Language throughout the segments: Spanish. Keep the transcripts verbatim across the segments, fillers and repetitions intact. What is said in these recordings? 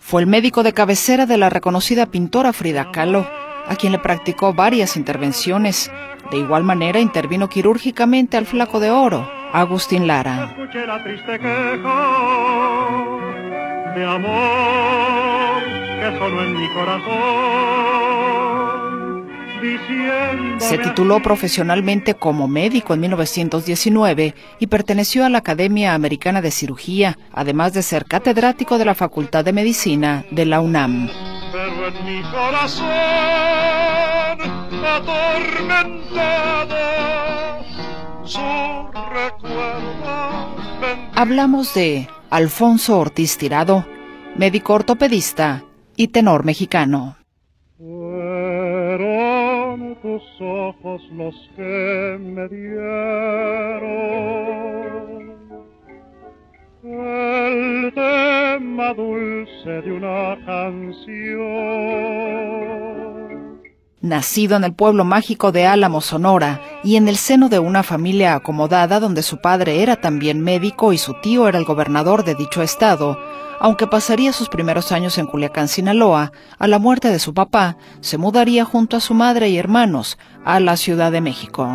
Fue el médico de cabecera de la reconocida pintora Frida Kahlo, a quien le practicó varias intervenciones. De igual manera intervino quirúrgicamente al Flaco de Oro, Agustín Lara. Escuché la triste queja de amor que sonó en mi corazón, diciendo... Se tituló profesionalmente como médico en mil novecientos diecinueve y perteneció a la Academia Americana de Cirugía, además de ser catedrático de la Facultad de Medicina de la UNAM. Pero en mi corazón atormentado su recuerdo. Hablamos de Alfonso Ortiz Tirado, médico ortopedista y tenor mexicano. Fueron tus ojos los que me dieron el tema dulce de una canción. Nacido en el pueblo mágico de Álamo, Sonora, y en el seno de una familia acomodada donde su padre era también médico y su tío era el gobernador de dicho estado, aunque pasaría sus primeros años en Culiacán, Sinaloa, a la muerte de su papá, se mudaría junto a su madre y hermanos a la Ciudad de México.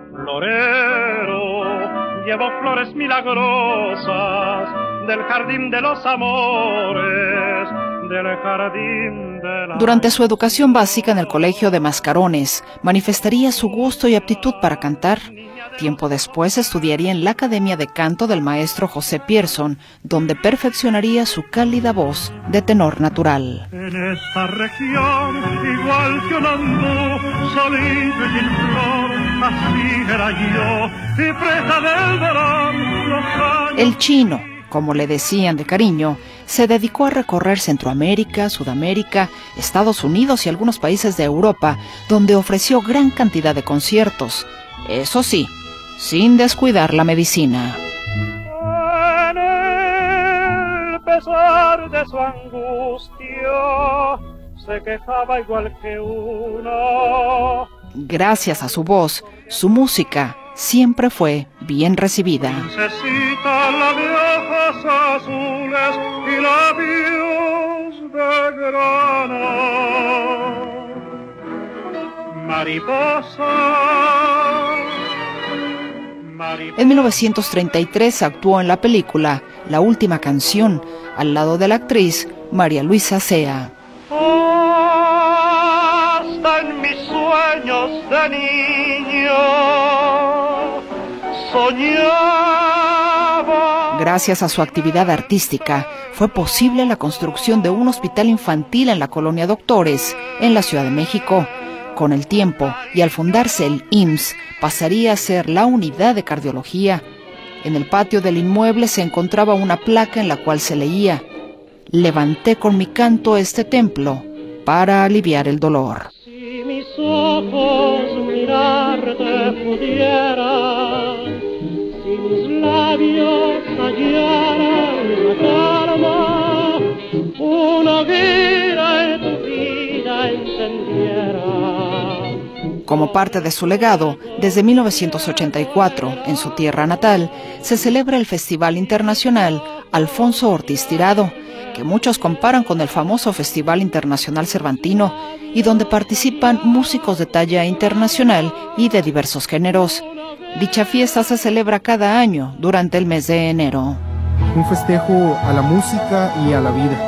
Florero, llevo flores milagrosas del jardín de los amores, del jardín de la... Durante su educación básica en el Colegio de Mascarones, manifestaría su gusto y aptitud para cantar. Tiempo después estudiaría en la Academia de Canto del maestro José Pierson, donde perfeccionaría su cálida voz de tenor natural. En esta región, igual que un andú, solito y sin flor, así era yo, y presa del verón, los años... El Chino, como le decían de cariño, se dedicó a recorrer Centroamérica, Sudamérica, Estados Unidos y algunos países de Europa, donde ofreció gran cantidad de conciertos. Eso sí, sin descuidar la medicina. En el pesar de su angustia, se quejaba igual que uno. Gracias a su voz, su música siempre fue bien recibida. Necesita la de ojos azules y labios de grana. Mariposa. En mil novecientos treinta y tres actuó en la película La Última Canción, al lado de la actriz María Luisa Sea. Hasta en mis sueños de niño soñaba. Gracias a su actividad artística, fue posible la construcción de un hospital infantil en la Colonia Doctores, en la Ciudad de México. Con el tiempo, y al fundarse el I M S S, pasaría a ser la unidad de cardiología. En el patio del inmueble se encontraba una placa en la cual se leía: levanté con mi canto este templo para aliviar el dolor. Si mis ojos mirarte pudieran, si mis labios hallaran la calma, una hoguera en tu vida encendiera. Como parte de su legado, desde mil novecientos ochenta y cuatro, en su tierra natal, se celebra el Festival Internacional Alfonso Ortiz Tirado, que muchos comparan con el famoso Festival Internacional Cervantino, y donde participan músicos de talla internacional y de diversos géneros. Dicha fiesta se celebra cada año durante el mes de enero. Un festejo a la música y a la vida.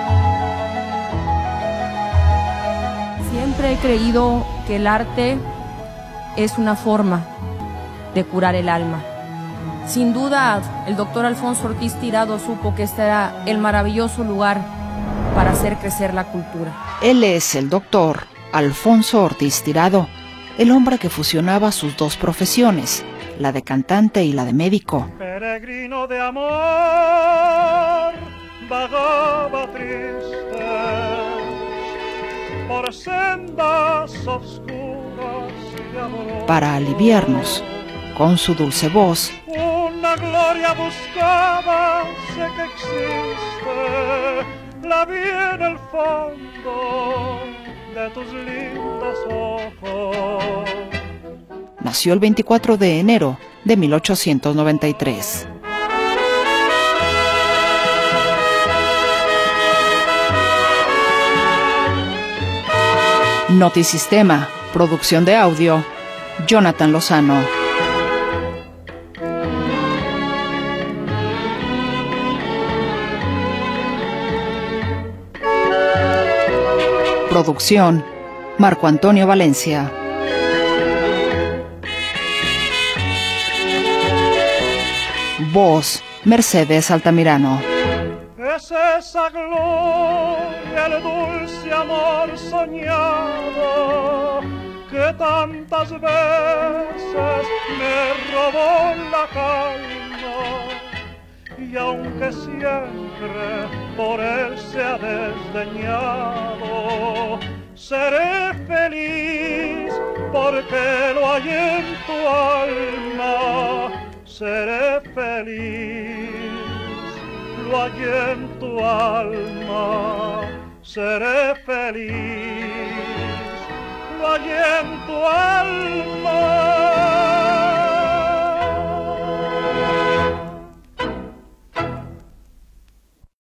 Siempre he creído que el arte es una forma de curar el alma. Sin duda, el doctor Alfonso Ortiz Tirado supo que este era el maravilloso lugar para hacer crecer la cultura. Él es el doctor Alfonso Ortiz Tirado, el hombre que fusionaba sus dos profesiones, la de cantante y la de médico. Peregrino de amor, vagaba triste por sendas oscuras de amor. Para aliviarnos, con su dulce voz, una gloria buscaba, sé que existe, la vi en el fondo de tus lindos ojos. nació el veinticuatro de enero de mil ochocientos noventa y tres. Notisistema, producción de audio, Jonathan Lozano. Producción, Marco Antonio Valencia. Voz, Mercedes Altamirano. Es esa gloria, el dulce amor soñado que tantas veces me robó la calma, y aunque siempre por él se ha desdeñado, seré feliz porque lo hay en tu alma. Seré feliz, lo hay en tu alma. Seré feliz, lo hay en tu alma.